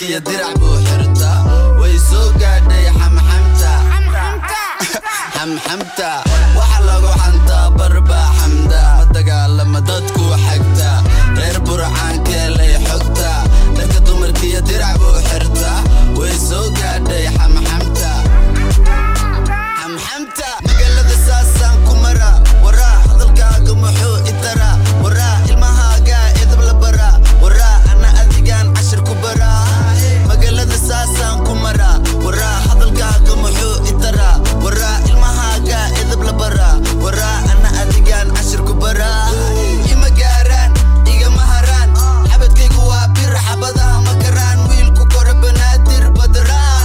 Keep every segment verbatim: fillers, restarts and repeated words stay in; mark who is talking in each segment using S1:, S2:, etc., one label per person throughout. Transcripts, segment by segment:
S1: dumarkii dirac buu xirtaa way soo gaadhay xamxamta xamxamta waxa lagu xantaa barba xamda ma dagaalama dadku xagta reer burcaan keelay xogta dadka dumarkii dirac buu xirtaa way soo gaadhay xamxamta xamxamta magaalada saasaan ku mara waraa hadalkaaga muxuu itara waraa ilmahaaga edab la bara waraa ana adigaan cashir ku bara magaalada saasaan ku mara waraa hadalkaaga muxuu itara waraa ilmahaaga edab la bara waraa ana adigaan cashir ku bara ima gaaraan igama haraan xabadkaygu waa bir xabadaha ma karaan wiilku kore banaadir badraan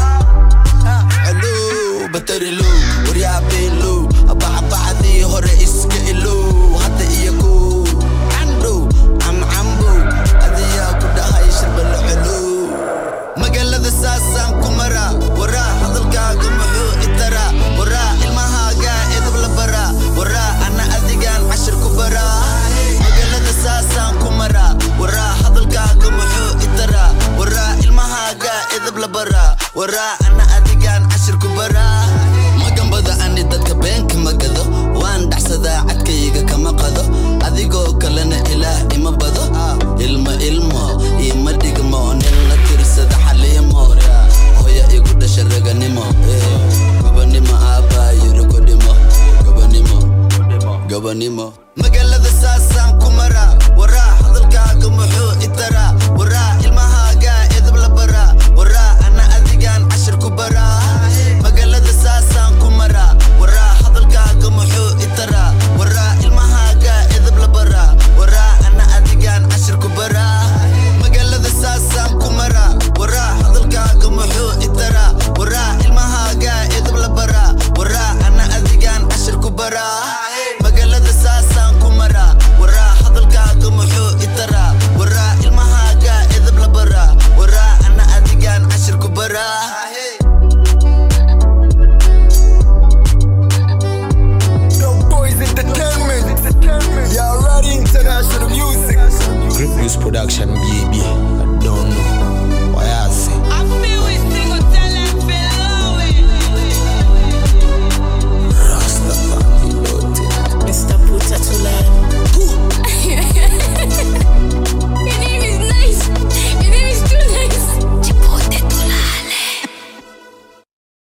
S1: alo batarilow waryaa beelow abaxabaxdii hore iska ilow hadda iyo kow candhow camcambow adiyaa ku dhahay shirbalo calow magaalada saasaan ku mara waraa hadalkaaga muxuu itara waraa ilmahaaga edab la bara waraa ana adigaan cashir ku bara magaalada saasaan ku mara waraa hadalkaaga muxuu itara waraa ilmahaaga edab la bara waraa ana adigaan cashir ku bara magambada ani dadka beenka magado waan dhaxsadaa cadkayga kama qado adigoo kalena ilaah ima bado ilmo ilmo ima dhigmo nin la tirsada xaliimo hooya igu dhasha raganimo gabanimo aabaa yiri ku dhimo gabanimo gabanimo magaalada saasaan ku mara waraa hadalkaaga muxuu itara waraa ilmahaaga edab la bara waraa ana adigaan cashir ku bara magaalada saasaan ku mara waraa hadalkaaga muxuu itara waraa ilmahaaga edab la bara waraa ana adigaan cashir ku bara magaalada saasaan ku mara waraa hadalkaaga muxuu itara waraa ilmahaaga edab la bara waraa ana adigaan cashir ku bara magaalada saasaan ku mara waraa hadalkaaga muxuu itara waraa ilmahaaga edab la bara waraa ana adigaan cashir ku bara
S2: Entertainment, you're ready international music.
S3: Group News Production.